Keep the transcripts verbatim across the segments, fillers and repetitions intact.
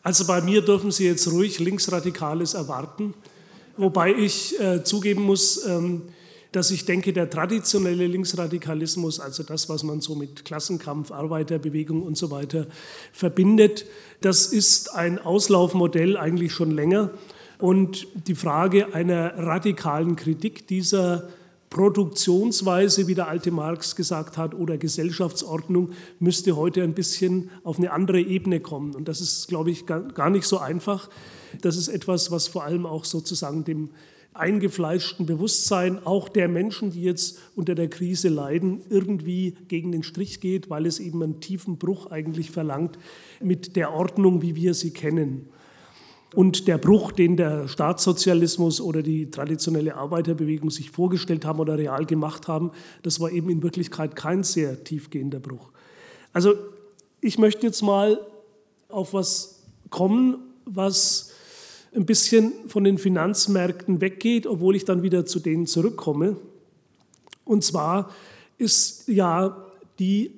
Also bei mir dürfen Sie jetzt ruhig Linksradikales erwarten, wobei ich äh, zugeben muss, ähm, dass ich denke, der traditionelle Linksradikalismus, also das, was man so mit Klassenkampf, Arbeiterbewegung und so weiter verbindet, das ist ein Auslaufmodell eigentlich schon länger. Und die Frage einer radikalen Kritik dieser Produktionsweise, wie der alte Marx gesagt hat, oder Gesellschaftsordnung, müsste heute ein bisschen auf eine andere Ebene kommen. Und das ist, glaube ich, gar nicht so einfach. Das ist etwas, was vor allem auch sozusagen dem eingefleischten Bewusstsein auch der Menschen, die jetzt unter der Krise leiden, irgendwie gegen den Strich geht, weil es eben einen tiefen Bruch eigentlich verlangt mit der Ordnung, wie wir sie kennen. Und der Bruch, den der Staatssozialismus oder die traditionelle Arbeiterbewegung sich vorgestellt haben oder real gemacht haben, das war eben in Wirklichkeit kein sehr tiefgehender Bruch. Also ich möchte jetzt mal auf was kommen, was ein bisschen von den Finanzmärkten weggeht, obwohl ich dann wieder zu denen zurückkomme. Und zwar ist ja die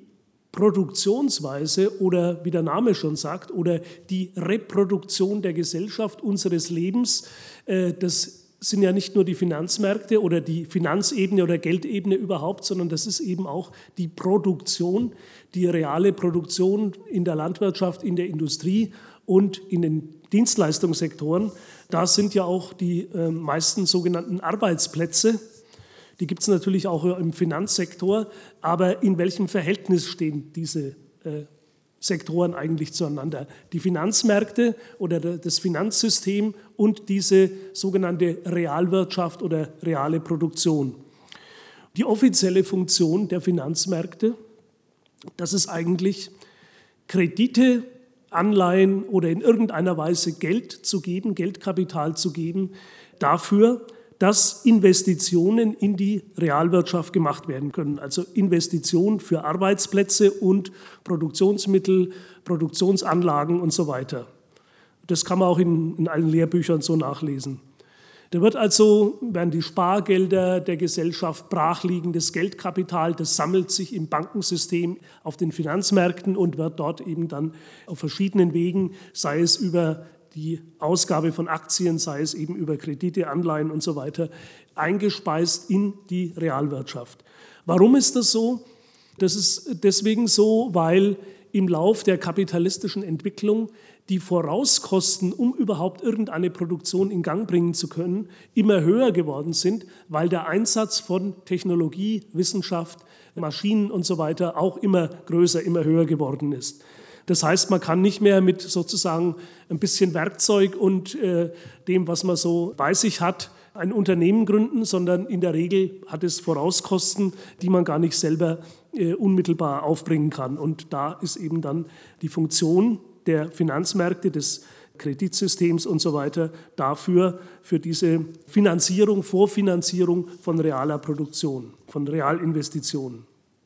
Produktionsweise oder wie der Name schon sagt, oder die Reproduktion der Gesellschaft, unseres Lebens, äh, das sind ja nicht nur die Finanzmärkte oder die Finanzebene oder Geldebene überhaupt, sondern das ist eben auch die Produktion, die reale Produktion in der Landwirtschaft, in der Industrie und in den Dienstleistungssektoren. Da sind ja auch die äh, meisten sogenannten Arbeitsplätze. Die gibt es natürlich auch im Finanzsektor, aber in welchem Verhältnis stehen diese äh, Sektoren eigentlich zueinander? Die Finanzmärkte oder das Finanzsystem und diese sogenannte Realwirtschaft oder reale Produktion. Die offizielle Funktion der Finanzmärkte, das ist eigentlich Kredite, Anleihen oder in irgendeiner Weise Geld zu geben, Geldkapital zu geben, dafür, dass Investitionen in die Realwirtschaft gemacht werden können. Also Investitionen für Arbeitsplätze und Produktionsmittel, Produktionsanlagen und so weiter. Das kann man auch in, in allen Lehrbüchern so nachlesen. Da wird also, werden die Spargelder der Gesellschaft, brachliegendes Geldkapital, das sammelt sich im Bankensystem auf den Finanzmärkten und wird dort eben dann auf verschiedenen Wegen, sei es über die Ausgabe von Aktien, sei es eben über Kredite, Anleihen und so weiter, eingespeist in die Realwirtschaft. Warum ist das so? Das ist deswegen so, weil im Lauf der kapitalistischen Entwicklung die Vorauskosten, um überhaupt irgendeine Produktion in Gang bringen zu können, immer höher geworden sind, weil der Einsatz von Technologie, Wissenschaft, Maschinen und so weiter auch immer größer, immer höher geworden ist. Das heißt, man kann nicht mehr mit sozusagen ein bisschen Werkzeug und äh, dem, was man so bei sich hat, ein Unternehmen gründen, sondern in der Regel hat es Vorauskosten, die man gar nicht selber äh, unmittelbar aufbringen kann. Und da ist eben dann die Funktion der Finanzmärkte, des Kreditsystems und so weiter dafür, für diese Finanzierung, Vorfinanzierung von realer Produktion, von Realinvestitionen.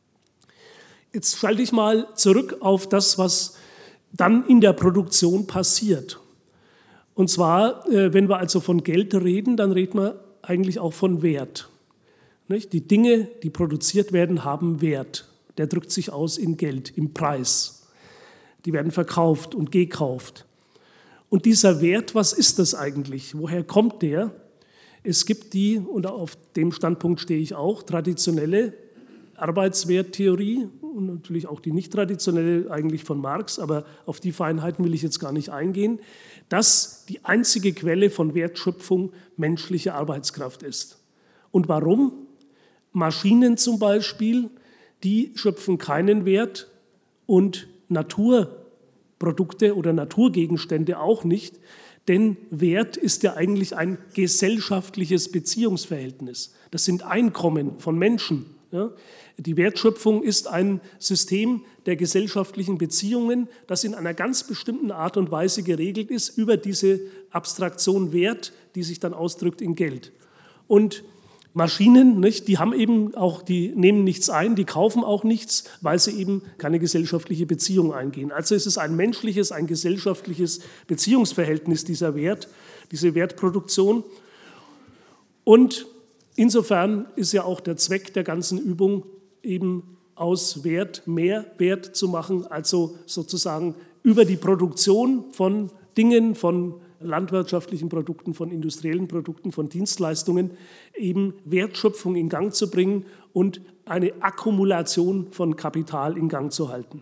Jetzt schalte ich mal zurück auf das, was dann in der Produktion passiert. Und zwar, wenn wir also von Geld reden, dann reden wir eigentlich auch von Wert. Die Dinge, die produziert werden, haben Wert. Der drückt sich aus in Geld, im Preis. Die werden verkauft und gekauft. Und dieser Wert, was ist das eigentlich? Woher kommt der? Es gibt die, und auf dem Standpunkt stehe ich auch, traditionelle Arbeitswerttheorie und natürlich auch die nicht traditionelle eigentlich von Marx, aber auf die Feinheiten will ich jetzt gar nicht eingehen, dass die einzige Quelle von Wertschöpfung menschliche Arbeitskraft ist. Und warum? Maschinen zum Beispiel, die schöpfen keinen Wert und Naturprodukte oder Naturgegenstände auch nicht, denn Wert ist ja eigentlich ein gesellschaftliches Beziehungsverhältnis. Das sind Einkommen von Menschen. Ja, die Wertschöpfung ist ein System der gesellschaftlichen Beziehungen, das in einer ganz bestimmten Art und Weise geregelt ist über diese Abstraktion Wert, die sich dann ausdrückt in Geld. Und Maschinen, nicht, die haben eben auch, die nehmen nichts ein, die kaufen auch nichts, weil sie eben keine gesellschaftliche Beziehung eingehen. Also es ist ein menschliches, ein gesellschaftliches Beziehungsverhältnis, dieser Wert, diese Wertproduktion. Und insofern ist ja auch der Zweck der ganzen Übung, eben aus Wert mehr Wert zu machen, also sozusagen über die Produktion von Dingen, von landwirtschaftlichen Produkten, von industriellen Produkten, von Dienstleistungen eben Wertschöpfung in Gang zu bringen und eine Akkumulation von Kapital in Gang zu halten.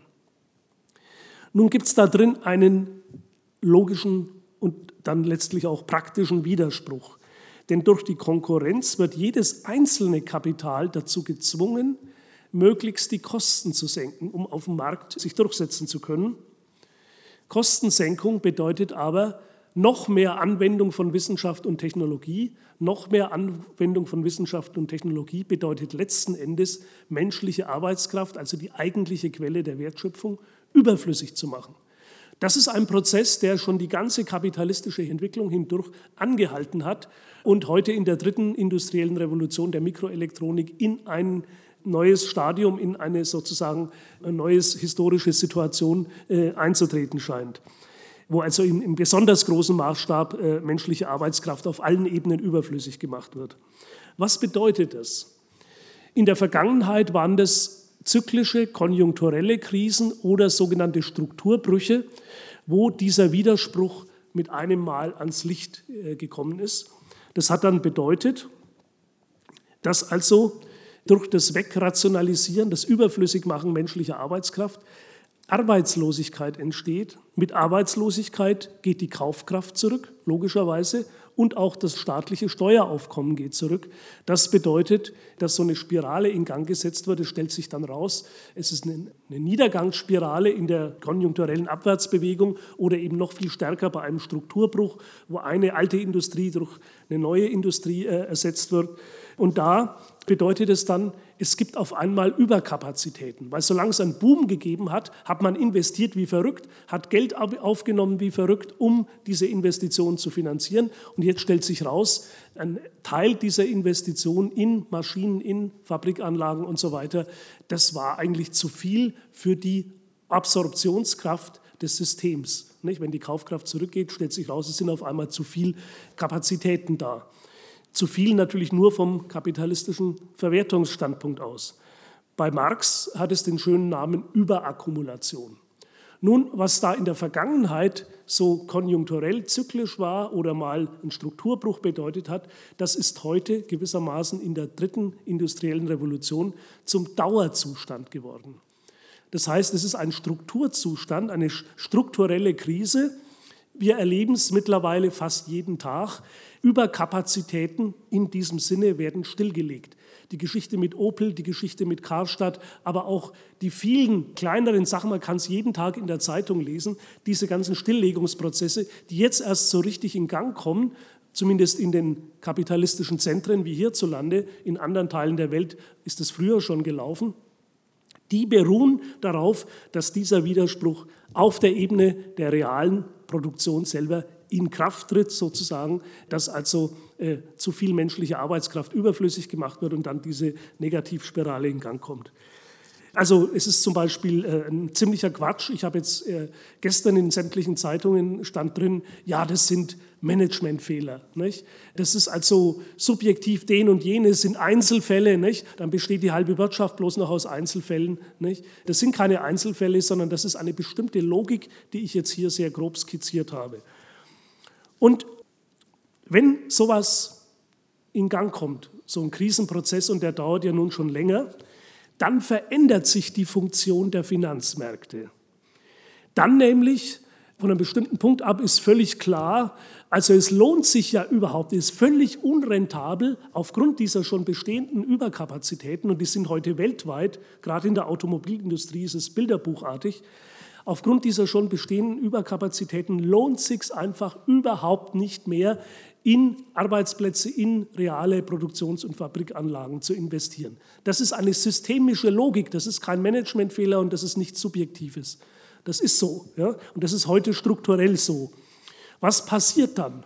Nun gibt es da drin einen logischen und dann letztlich auch praktischen Widerspruch. Denn durch die Konkurrenz wird jedes einzelne Kapital dazu gezwungen, möglichst die Kosten zu senken, um auf dem Markt sich durchsetzen zu können. Kostensenkung bedeutet aber noch mehr Anwendung von Wissenschaft und Technologie. Noch mehr Anwendung von Wissenschaft und Technologie bedeutet letzten Endes menschliche Arbeitskraft, also die eigentliche Quelle der Wertschöpfung, überflüssig zu machen. Das ist ein Prozess, der schon die ganze kapitalistische Entwicklung hindurch angehalten hat und heute in der dritten industriellen Revolution der Mikroelektronik in ein neues Stadium, in eine sozusagen neue historische Situation äh, einzutreten scheint, wo also im, im besonders großen Maßstab äh, menschliche Arbeitskraft auf allen Ebenen überflüssig gemacht wird. Was bedeutet das? In der Vergangenheit waren das zyklische, konjunkturelle Krisen oder sogenannte Strukturbrüche, wo dieser Widerspruch mit einem Mal ans Licht äh, gekommen ist. Das hat dann bedeutet, dass also durch das Wegrationalisieren, das Überflüssigmachen menschlicher Arbeitskraft Arbeitslosigkeit entsteht. Mit Arbeitslosigkeit geht die Kaufkraft zurück, logischerweise, und auch das staatliche Steueraufkommen geht zurück. Das bedeutet, dass so eine Spirale in Gang gesetzt wird. Es stellt sich dann raus, es ist eine, eine Niedergangsspirale in der konjunkturellen Abwärtsbewegung oder eben noch viel stärker bei einem Strukturbruch, wo eine alte Industrie durch eine neue Industrie äh, ersetzt wird. Und da bedeutet es dann, es gibt auf einmal Überkapazitäten, weil solange es einen Boom gegeben hat, hat man investiert wie verrückt, hat Geld aufgenommen wie verrückt, um diese Investitionen zu finanzieren. Und jetzt stellt sich raus, ein Teil dieser Investition in Maschinen, in Fabrikanlagen und so weiter, das war eigentlich zu viel für die Absorptionskraft des Systems. Wenn die Kaufkraft zurückgeht, stellt sich raus, es sind auf einmal zu viel Kapazitäten da. Zu viel natürlich nur vom kapitalistischen Verwertungsstandpunkt aus. Bei Marx hat es den schönen Namen Überakkumulation. Nun, was da in der Vergangenheit so konjunkturell zyklisch war oder mal einen Strukturbruch bedeutet hat, das ist heute gewissermaßen in der dritten industriellen Revolution zum Dauerzustand geworden. Das heißt, es ist ein Strukturzustand, eine strukturelle Krise. Wir erleben es mittlerweile fast jeden Tag. Überkapazitäten in diesem Sinne werden stillgelegt. Die Geschichte mit Opel, die Geschichte mit Karstadt, aber auch die vielen kleineren Sachen, man kann es jeden Tag in der Zeitung lesen, diese ganzen Stilllegungsprozesse, die jetzt erst so richtig in Gang kommen, zumindest in den kapitalistischen Zentren wie hierzulande, in anderen Teilen der Welt ist es früher schon gelaufen. Die beruhen darauf, dass dieser Widerspruch auf der Ebene der realen Produktion selber in Kraft tritt, sozusagen, dass also äh, zu viel menschliche Arbeitskraft überflüssig gemacht wird und dann diese Negativspirale in Gang kommt. Also es ist zum Beispiel äh, ein ziemlicher Quatsch. Ich habe jetzt äh, gestern in sämtlichen Zeitungen stand drin, ja, das sind Managementfehler. Nicht? Das ist also subjektiv den und jenes sind Einzelfälle. Nicht? Dann besteht die halbe Wirtschaft bloß noch aus Einzelfällen. Nicht? Das sind keine Einzelfälle, sondern das ist eine bestimmte Logik, die ich jetzt hier sehr grob skizziert habe. Und wenn sowas in Gang kommt, so ein Krisenprozess, und der dauert ja nun schon länger, dann verändert sich die Funktion der Finanzmärkte. Dann nämlich, von einem bestimmten Punkt ab ist völlig klar, also es lohnt sich ja überhaupt, es ist völlig unrentabel aufgrund dieser schon bestehenden Überkapazitäten, und die sind heute weltweit, gerade in der Automobilindustrie ist es bilderbuchartig, aufgrund dieser schon bestehenden Überkapazitäten lohnt es sich einfach überhaupt nicht mehr, in Arbeitsplätze, in reale Produktions- und Fabrikanlagen zu investieren. Das ist eine systemische Logik, das ist kein Managementfehler und das ist nichts Subjektives. Das ist so, ja? Und das ist heute strukturell so. Was passiert dann?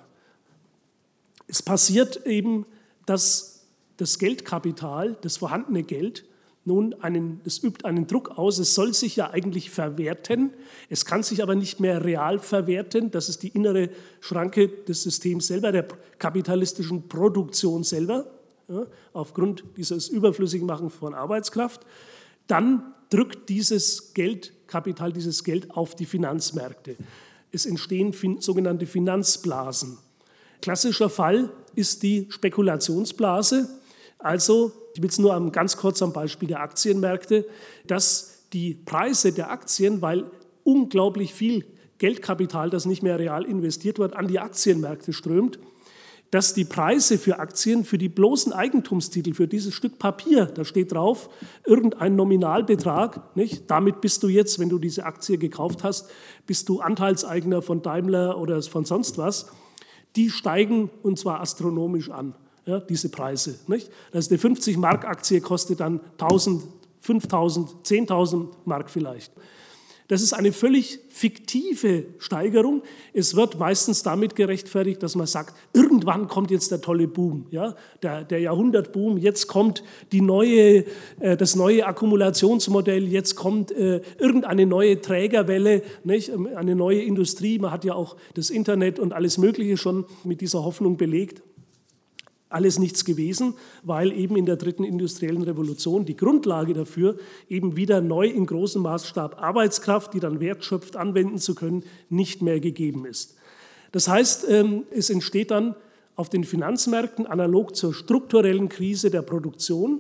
Es passiert eben, dass das Geldkapital, das vorhandene Geld, nun, einen, es übt einen Druck aus, es soll sich ja eigentlich verwerten, es kann sich aber nicht mehr real verwerten, das ist die innere Schranke des Systems selber, der kapitalistischen Produktion selber, ja, aufgrund dieses Überflüssigmachens von Arbeitskraft. Dann drückt dieses Geldkapital, dieses Geld auf die Finanzmärkte. Es entstehen fin- sogenannte Finanzblasen. Klassischer Fall ist die Spekulationsblase. Also, ich will es nur am, ganz kurz am Beispiel der Aktienmärkte, dass die Preise der Aktien, weil unglaublich viel Geldkapital, das nicht mehr real investiert wird, an die Aktienmärkte strömt, dass die Preise für Aktien, für die bloßen Eigentumstitel, für dieses Stück Papier, da steht drauf, irgendein Nominalbetrag, nicht? Damit bist du jetzt, wenn du diese Aktie gekauft hast, bist du Anteilseigner von Daimler oder von sonst was, die steigen und zwar astronomisch an, ja, diese Preise. Nicht? Das ist eine fünfzig Mark Aktie kostet dann tausend, fünftausend, zehntausend Mark vielleicht. Das ist eine völlig fiktive Steigerung. Es wird meistens damit gerechtfertigt, dass man sagt, irgendwann kommt jetzt der tolle Boom, ja? der, der Jahrhundertboom, jetzt kommt die neue, äh, das neue Akkumulationsmodell, jetzt kommt äh, irgendeine neue Trägerwelle, nicht? Eine neue Industrie. Man hat ja auch das Internet und alles Mögliche schon mit dieser Hoffnung belegt. Alles nichts gewesen, weil eben in der dritten industriellen Revolution die Grundlage dafür, eben wieder neu in großem Maßstab Arbeitskraft, die dann Wert schöpft, anwenden zu können, nicht mehr gegeben ist. Das heißt, es entsteht dann auf den Finanzmärkten analog zur strukturellen Krise der Produktion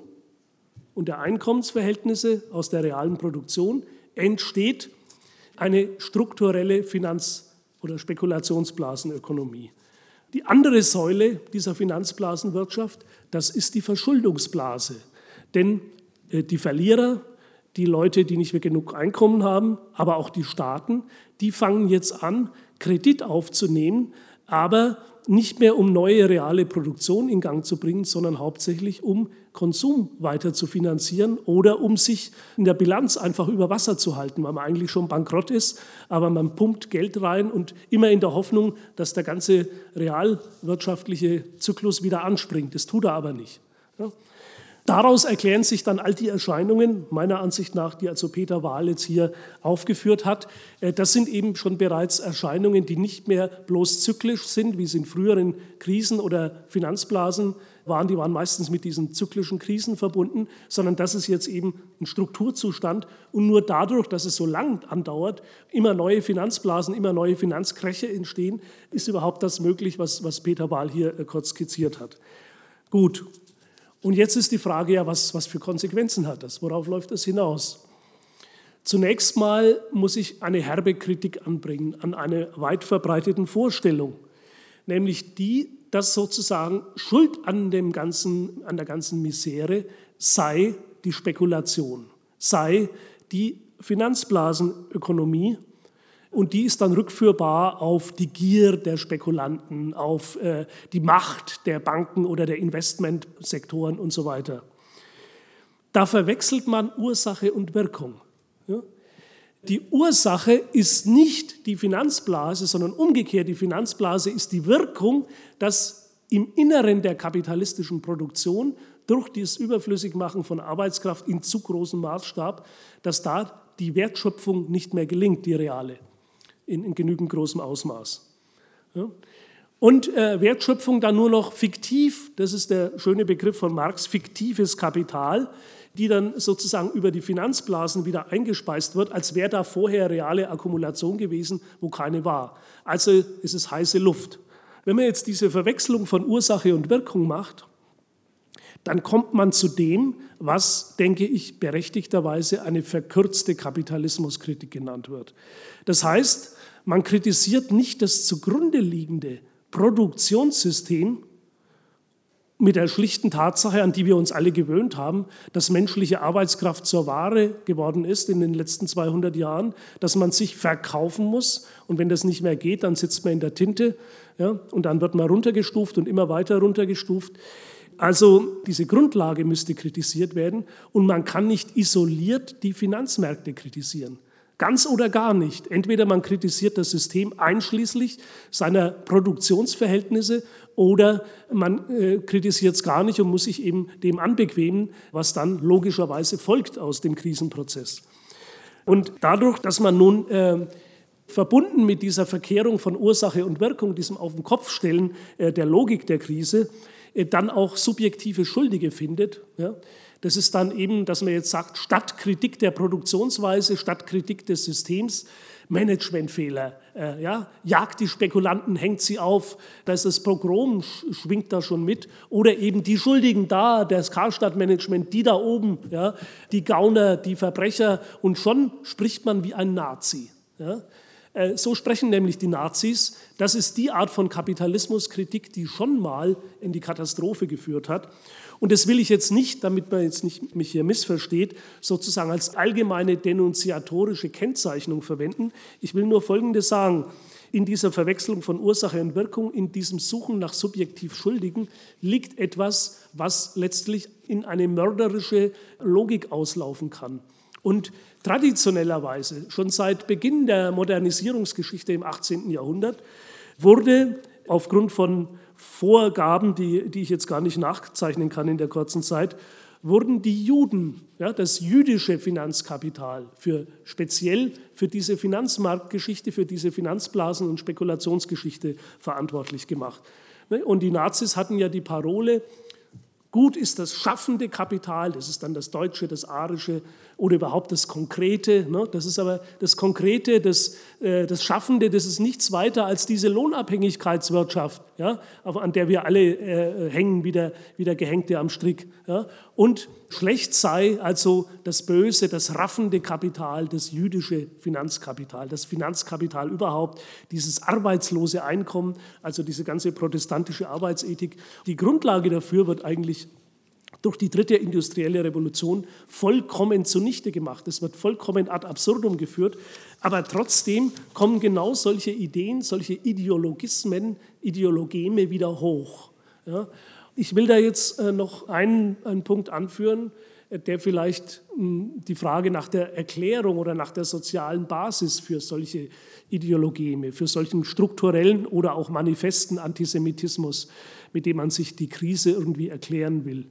und der Einkommensverhältnisse aus der realen Produktion entsteht eine strukturelle Finanz- oder Spekulationsblasenökonomie. Die andere Säule dieser Finanzblasenwirtschaft, das ist die Verschuldungsblase. Denn die Verlierer, die Leute, die nicht mehr genug Einkommen haben, aber auch die Staaten, die fangen jetzt an, Kredit aufzunehmen, aber nicht mehr um neue reale Produktion in Gang zu bringen, sondern hauptsächlich um Konsum weiter zu finanzieren oder um sich in der Bilanz einfach über Wasser zu halten, weil man eigentlich schon bankrott ist, aber man pumpt Geld rein und immer in der Hoffnung, dass der ganze realwirtschaftliche Zyklus wieder anspringt. Das tut er aber nicht. Ja. Daraus erklären sich dann all die Erscheinungen, meiner Ansicht nach, die also Peter Wahl jetzt hier aufgeführt hat. Das sind eben schon bereits Erscheinungen, die nicht mehr bloß zyklisch sind, wie es in früheren Krisen oder Finanzblasen waren. Die waren meistens mit diesen zyklischen Krisen verbunden, sondern das ist jetzt eben ein Strukturzustand. Und nur dadurch, dass es so lang andauert, immer neue Finanzblasen, immer neue Finanzkräche entstehen, ist überhaupt das möglich, was, was Peter Wahl hier kurz skizziert hat. Gut. Und jetzt ist die Frage, ja, was, was für Konsequenzen hat das? Worauf läuft das hinaus? Zunächst mal muss ich eine herbe Kritik anbringen an eine weit verbreiteten Vorstellung, nämlich die, dass sozusagen Schuld an, dem ganzen, an der ganzen Misere sei die Spekulation, sei die Finanzblasenökonomie. Und die ist dann rückführbar auf die Gier der Spekulanten, auf äh, die Macht der Banken oder der Investmentsektoren und so weiter. Da verwechselt man Ursache und Wirkung. Ja? Die Ursache ist nicht die Finanzblase, sondern umgekehrt die Finanzblase ist die Wirkung, dass im Inneren der kapitalistischen Produktion durch das Überflüssigmachen von Arbeitskraft in zu großem Maßstab, dass da die Wertschöpfung nicht mehr gelingt, die reale. In, in genügend großem Ausmaß. Ja. Und äh, Wertschöpfung dann nur noch fiktiv, das ist der schöne Begriff von Marx, fiktives Kapital, die dann sozusagen über die Finanzblasen wieder eingespeist wird, als wäre da vorher reale Akkumulation gewesen, wo keine war. Also ist es heiße Luft. Wenn man jetzt diese Verwechslung von Ursache und Wirkung macht, dann kommt man zu dem, was, denke ich, berechtigterweise eine verkürzte Kapitalismuskritik genannt wird. Das heißt, man kritisiert nicht das zugrunde liegende Produktionssystem mit der schlichten Tatsache, an die wir uns alle gewöhnt haben, dass menschliche Arbeitskraft zur Ware geworden ist in den letzten zweihundert Jahren, dass man sich verkaufen muss und wenn das nicht mehr geht, dann sitzt man in der Tinte, ja, und dann wird man runtergestuft und immer weiter runtergestuft. Also diese Grundlage müsste kritisiert werden und man kann nicht isoliert die Finanzmärkte kritisieren. Ganz oder gar nicht. Entweder man kritisiert das System einschließlich seiner Produktionsverhältnisse oder man äh, kritisiert es gar nicht und muss sich eben dem anbequemen, was dann logischerweise folgt aus dem Krisenprozess. Und dadurch, dass man nun äh, verbunden mit dieser Verkehrung von Ursache und Wirkung, diesem Auf den Kopf stellen äh, der Logik der Krise, äh, dann auch subjektive Schuldige findet, ja, das ist dann eben, dass man jetzt sagt, statt Kritik der Produktionsweise, statt Kritik des Systems, Managementfehler, äh, ja, jagt die Spekulanten, hängt sie auf, da ist das Pogrom, schwingt da schon mit, oder eben die Schuldigen da, das Karstadt-Management, die da oben, ja, die Gauner, die Verbrecher, und schon spricht man wie ein Nazi. Ja. Äh, so sprechen nämlich die Nazis. Das ist die Art von Kapitalismuskritik, die schon mal in die Katastrophe geführt hat. Und das will ich jetzt nicht, damit man jetzt nicht mich hier missversteht, sozusagen als allgemeine denunziatorische Kennzeichnung verwenden. Ich will nur Folgendes sagen. In dieser Verwechslung von Ursache und Wirkung, in diesem Suchen nach subjektiv Schuldigen, liegt etwas, was letztlich in eine mörderische Logik auslaufen kann. Und traditionellerweise, schon seit Beginn der Modernisierungsgeschichte im achtzehnten Jahrhundert, wurde aufgrund von Vorgaben, die, die ich jetzt gar nicht nachzeichnen kann in der kurzen Zeit, wurden die Juden, ja, das jüdische Finanzkapital, für, speziell für diese Finanzmarktgeschichte, für diese Finanzblasen- und Spekulationsgeschichte verantwortlich gemacht. Und die Nazis hatten ja die Parole, gut ist das schaffende Kapital, das ist dann das Deutsche, das Arische oder überhaupt das Konkrete. Ne? Das ist aber das Konkrete, das, äh, das Schaffende, das ist nichts weiter als diese Lohnabhängigkeitswirtschaft, ja? an der wir alle äh, hängen, wie der, wie der Gehängte am Strick. Ja? Und schlecht sei also das Böse, das raffende Kapital, das jüdische Finanzkapital, das Finanzkapital überhaupt, dieses arbeitslose Einkommen, also diese ganze protestantische Arbeitsethik. Die Grundlage dafür wird eigentlich durch die dritte industrielle Revolution vollkommen zunichte gemacht. Es wird vollkommen ad absurdum geführt, aber trotzdem kommen genau solche Ideen, solche Ideologismen, Ideologeme wieder hoch. Ja. Ich will da jetzt noch einen, einen Punkt anführen, der vielleicht die Frage nach der Erklärung oder nach der sozialen Basis für solche Ideologeme, für solchen strukturellen oder auch manifesten Antisemitismus, mit dem man sich die Krise irgendwie erklären will.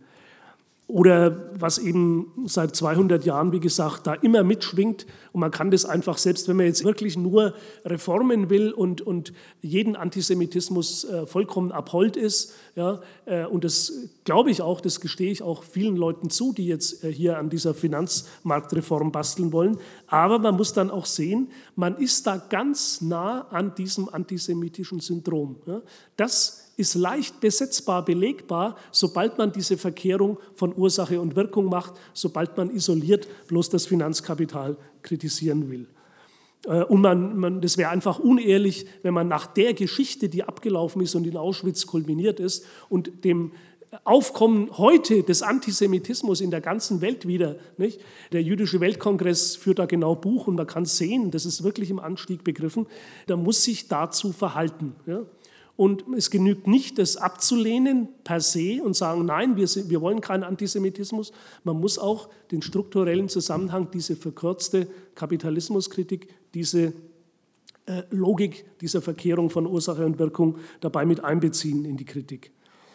Oder was eben seit zweihundert Jahren, wie gesagt, da immer mitschwingt. Und man kann das einfach, selbst wenn man jetzt wirklich nur Reformen will und, und jeden Antisemitismus äh, vollkommen abhold ist, ja, äh, und das glaube ich auch, das gestehe ich auch vielen Leuten zu, die jetzt äh, hier an dieser Finanzmarktreform basteln wollen. Aber man muss dann auch sehen, man ist da ganz nah an diesem antisemitischen Syndrom. Ja. Das ist leicht besetzbar, belegbar, sobald man diese Verkehrung von Ursache und Wirkung macht, sobald man isoliert bloß das Finanzkapital kritisieren will. Und man, man, das wäre einfach unehrlich, wenn man nach der Geschichte, die abgelaufen ist und in Auschwitz kulminiert ist, und dem Aufkommen heute des Antisemitismus in der ganzen Welt wieder, nicht? Der Jüdische Weltkongress führt da genau Buch und man kann sehen, das ist wirklich im Anstieg begriffen, da muss sich dazu verhalten. Ja? Und es genügt nicht, das abzulehnen per se und sagen, nein, wir, sind, wir wollen keinen Antisemitismus. Man muss auch den strukturellen Zusammenhang, diese verkürzte Kapitalismuskritik, diese äh, Logik dieser Verkehrung von Ursache und Wirkung dabei mit einbeziehen in die Kritik.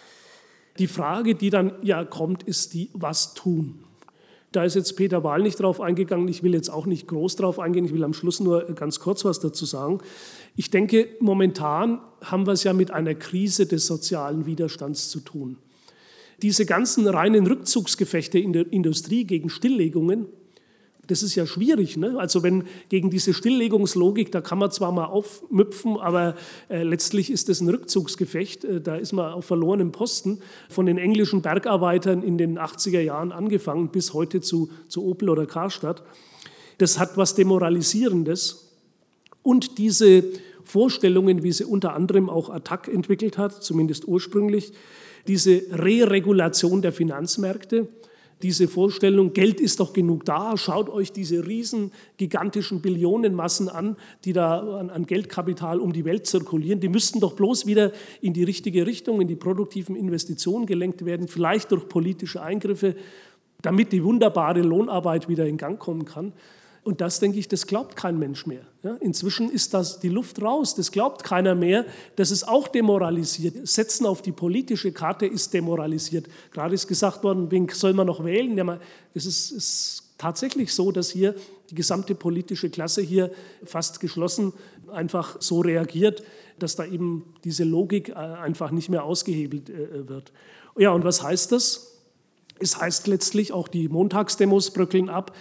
Die Frage, die dann ja kommt, ist die, was tun? Da ist jetzt Peter Wahl nicht drauf eingegangen, ich will jetzt auch nicht groß drauf eingehen, ich will am Schluss nur ganz kurz was dazu sagen. Ich denke, momentan haben wir es ja mit einer Krise des sozialen Widerstands zu tun. Diese ganzen reinen Rückzugsgefechte in der Industrie gegen Stilllegungen, das ist ja schwierig. Ne? Also wenn gegen diese Stilllegungslogik, da kann man zwar mal aufmüpfen, aber äh, letztlich ist das ein Rückzugsgefecht. Äh, da ist man auf verlorenem Posten. Von den englischen Bergarbeitern in den achtziger Jahren angefangen bis heute zu, zu Opel oder Karstadt. Das hat was Demoralisierendes. Und diese Vorstellungen, wie sie unter anderem auch Attac entwickelt hat, zumindest ursprünglich, diese Re-Regulation der Finanzmärkte, diese Vorstellung, Geld ist doch genug da, schaut euch diese riesen, gigantischen Billionenmassen an, die da an, an Geldkapital um die Welt zirkulieren. Die müssten doch bloß wieder in die richtige Richtung, in die produktiven Investitionen gelenkt werden, vielleicht durch politische Eingriffe, damit die wunderbare Lohnarbeit wieder in Gang kommen kann. Und das, denke ich, das glaubt kein Mensch mehr. Ja, inzwischen ist das die Luft raus, das glaubt keiner mehr. Das ist auch demoralisiert. Setzen auf die politische Karte ist demoralisiert. Gerade ist gesagt worden, wen soll man noch wählen? Ja, das ist, ist tatsächlich so, dass hier die gesamte politische Klasse hier fast geschlossen einfach so reagiert, dass da eben diese Logik einfach nicht mehr ausgehebelt wird. Ja, und was heißt das? Es heißt letztlich, auch die Montagsdemos bröckeln ab,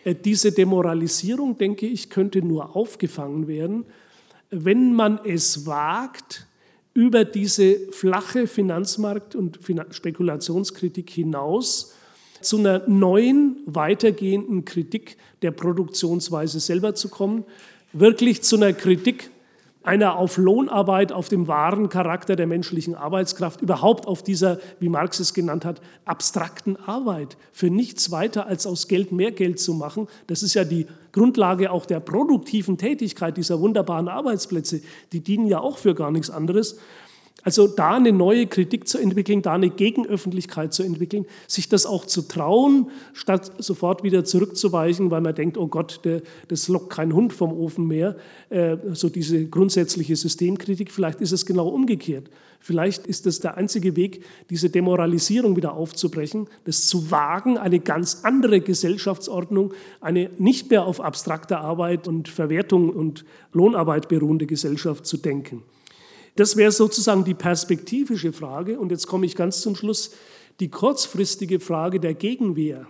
Diese Demoralisierung, denke ich, könnte nur aufgefangen werden, wenn man es wagt, über diese flache Finanzmarkt- und Spekulationskritik hinaus zu einer neuen, weitergehenden Kritik der Produktionsweise selber zu kommen, wirklich zu einer Kritik einer auf Lohnarbeit, auf dem wahren Charakter der menschlichen Arbeitskraft, überhaupt auf dieser, wie Marx es genannt hat, abstrakten Arbeit, für nichts weiter als aus Geld mehr Geld zu machen. Das ist ja die Grundlage auch der produktiven Tätigkeit dieser wunderbaren Arbeitsplätze. Die dienen ja auch für gar nichts anderes. Also da eine neue Kritik zu entwickeln, da eine Gegenöffentlichkeit zu entwickeln, sich das auch zu trauen, statt sofort wieder zurückzuweichen, weil man denkt, oh Gott, der, das lockt kein Hund vom Ofen mehr, äh, so diese grundsätzliche Systemkritik. Vielleicht ist es genau umgekehrt. Vielleicht ist das der einzige Weg, diese Demoralisierung wieder aufzubrechen, das zu wagen, eine ganz andere Gesellschaftsordnung, eine nicht mehr auf abstrakter Arbeit und Verwertung und Lohnarbeit beruhende Gesellschaft zu denken. Das wäre sozusagen die perspektivische Frage. Und jetzt komme ich ganz zum Schluss, die kurzfristige Frage der Gegenwehr.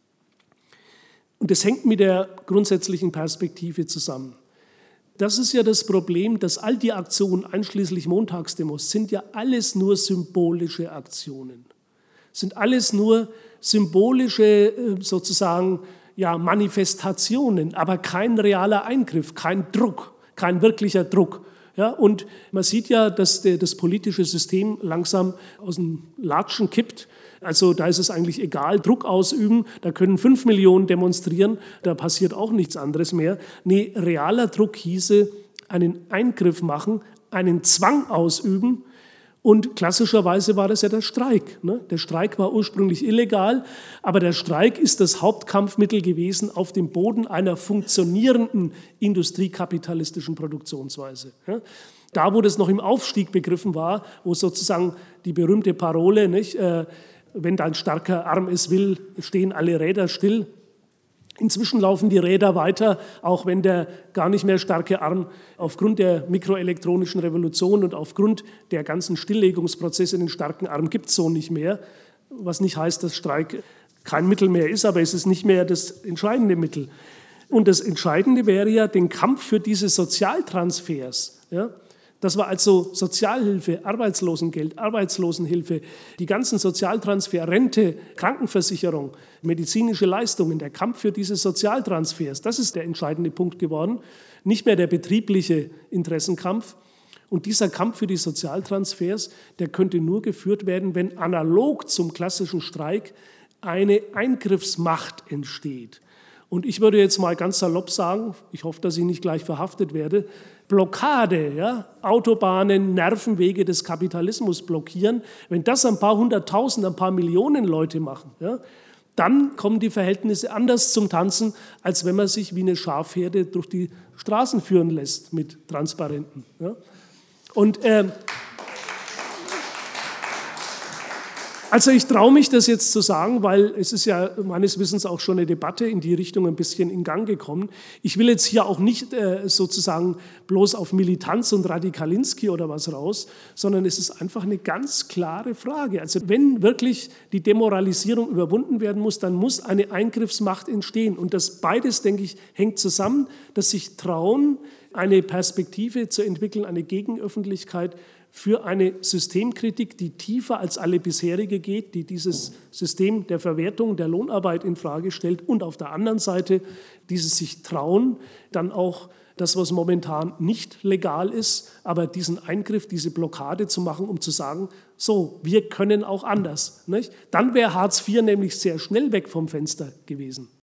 Und das hängt mit der grundsätzlichen Perspektive zusammen. Das ist ja das Problem, dass all die Aktionen, einschließlich Montagsdemos, sind ja alles nur symbolische Aktionen. Sind alles nur symbolische sozusagen ja, Manifestationen, aber kein realer Eingriff, kein Druck, kein wirklicher Druck. Ja, und man sieht ja, dass der, das politische System langsam aus dem Latschen kippt. Also da ist es eigentlich egal, Druck ausüben, da können fünf Millionen demonstrieren, da passiert auch nichts anderes mehr. Nee, realer Druck hieße einen Eingriff machen, einen Zwang ausüben. Und klassischerweise war das ja der Streik. Ne? Der Streik war ursprünglich illegal, aber der Streik ist das Hauptkampfmittel gewesen auf dem Boden einer funktionierenden industriekapitalistischen Produktionsweise. Ja? Da, wo das noch im Aufstieg begriffen war, wo sozusagen die berühmte Parole, nicht, äh, wenn dein starker Arm es will, stehen alle Räder still. Inzwischen laufen die Räder weiter, auch wenn der gar nicht mehr starke Arm aufgrund der mikroelektronischen Revolution und aufgrund der ganzen Stilllegungsprozesse den starken Arm gibt es so nicht mehr. Was nicht heißt, dass Streik kein Mittel mehr ist, aber es ist nicht mehr das entscheidende Mittel. Und das Entscheidende wäre ja den Kampf für diese Sozialtransfers. Ja? Das war also Sozialhilfe, Arbeitslosengeld, Arbeitslosenhilfe, die ganzen Sozialtransfer, Rente, Krankenversicherung, medizinische Leistungen, der Kampf für diese Sozialtransfers, das ist der entscheidende Punkt geworden, nicht mehr der betriebliche Interessenkampf. Und dieser Kampf für die Sozialtransfers, der könnte nur geführt werden, wenn analog zum klassischen Streik eine Eingriffsmacht entsteht. Und ich würde jetzt mal ganz salopp sagen, ich hoffe, dass ich nicht gleich verhaftet werde, Blockade, ja, Autobahnen, Nervenwege des Kapitalismus blockieren, wenn das ein paar hunderttausend, ein paar Millionen Leute machen, ja, dann kommen die Verhältnisse anders zum Tanzen, als wenn man sich wie eine Schafherde durch die Straßen führen lässt mit Transparenten. Ja. Und äh, Also ich traue mich, das jetzt zu sagen, weil es ist ja meines Wissens auch schon eine Debatte in die Richtung ein bisschen in Gang gekommen. Ich will jetzt hier auch nicht äh, sozusagen bloß auf Militanz und Radikalinski oder was raus, sondern es ist einfach eine ganz klare Frage. Also wenn wirklich die Demoralisierung überwunden werden muss, dann muss eine Eingriffsmacht entstehen. Und das beides, denke ich, hängt zusammen, dass sich trauen, eine Perspektive zu entwickeln, eine Gegenöffentlichkeit für eine Systemkritik, die tiefer als alle bisherige geht, die dieses System der Verwertung der Lohnarbeit in Frage stellt und auf der anderen Seite dieses sich trauen, dann auch das, was momentan nicht legal ist, aber diesen Eingriff, diese Blockade zu machen, um zu sagen, so, wir können auch anders. Nicht? Dann wäre Hartz vier nämlich sehr schnell weg vom Fenster gewesen.